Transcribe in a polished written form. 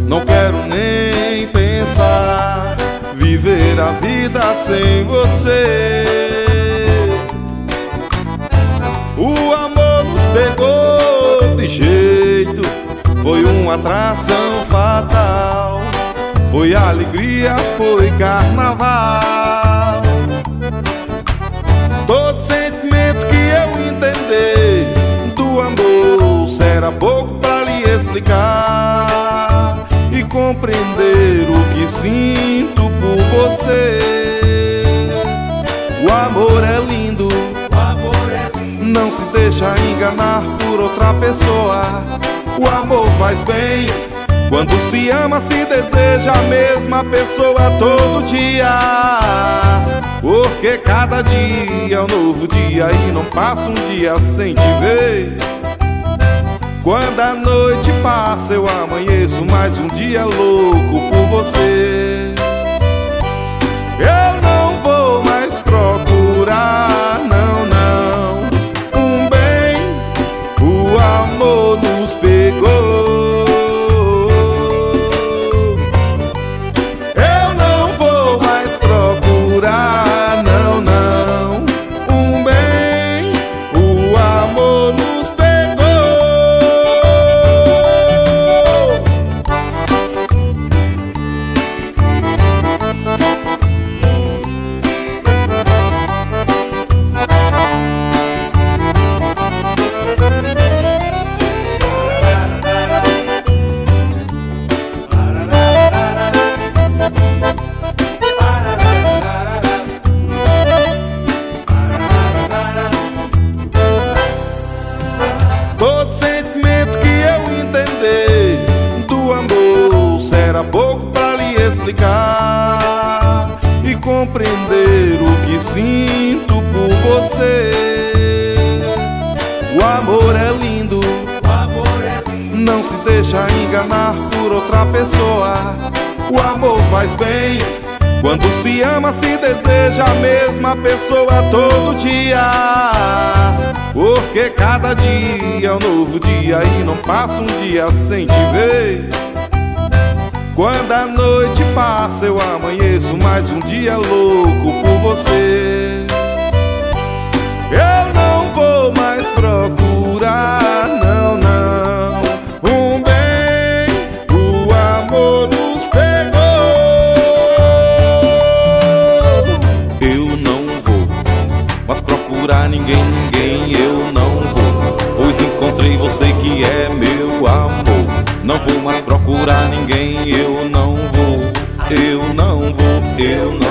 não quero nem pensar viver a vida sem você. O amor nos pegou de jeito, foi uma atração fatal. Foi alegria, foi carnaval. Todo sentimento que eu entender do amor será pouco pra lhe explicar e compreender o que sinto por você. O amor é lindo, não se deixa enganar por outra pessoa. O amor faz bem, quando se ama, se deseja a mesma pessoa todo dia. Porque cada dia é um novo dia e não passa um dia sem te ver. Quando a noite passa eu amanheço mais um dia louco por você. Eu não vou mais procurar, não, não, um bem, o amor nos pegou. Não, não, um bem, o amor nos pegou. Todo sentimento que eu entender do amor será pouco pra lhe explicar e compreender o que sinto por você. O amor é lindo, não se deixa enganar por outra pessoa. O amor faz bem, quando se ama, se deseja a mesma pessoa todo dia. Porque cada dia é um novo dia e não passa um dia sem te ver. Quando a noite passa eu amanheço mais um dia louco por você. Eu não vou mais procurar, não, não, um bem, o amor nos pegou. Eu não vou mais procurar ninguém, eu não vou, pois encontrei você que é meu amor. Não vou mais procurar ninguém, eu não vou, eu não vou, eu não